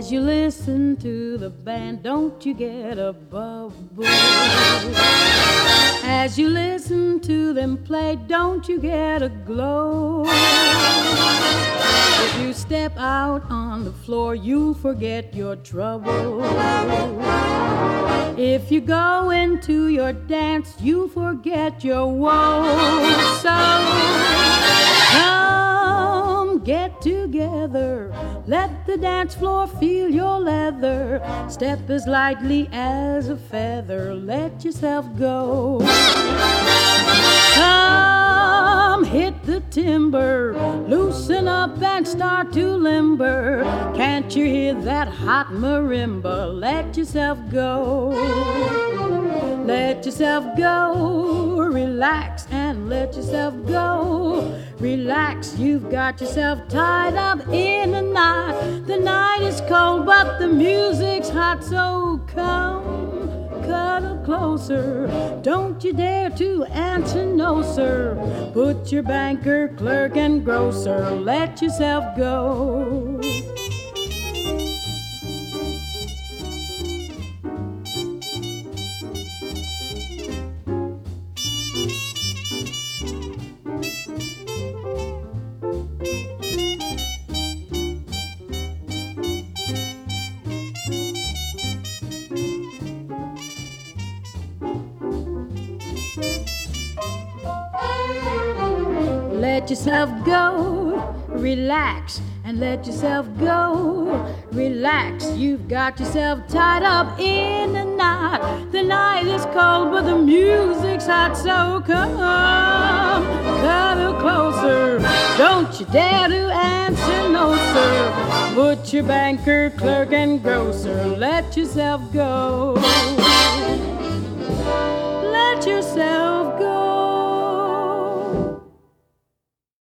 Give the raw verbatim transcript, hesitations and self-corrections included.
As you listen to the band, don't you get a bubble? As you listen to them play, don't you get a glow? If you step out on the floor, you'll forget your trouble. If you go into your dance, you'll forget your woes. So come get together, let the dance floor feel your leather. Step as lightly as a feather, let yourself go. Come hit the timber, loosen up and start to limber. Can't you hear that hot marimba? Let yourself go. Let yourself go, relax and let yourself go. Relax, you've got yourself tied up in a knot. The night is cold but the music's hot, so come, cuddle closer. Don't you dare to answer no, sir. Put your banker, clerk and grocer, let yourself go. Let yourself go, relax, and let yourself go. Relax, you've got yourself tied up in a knot. The night is cold, but the music's hot, so come, cuddle closer. Don't you dare to answer no, sir. Put your banker, clerk, and grocer, let yourself go. Let yourself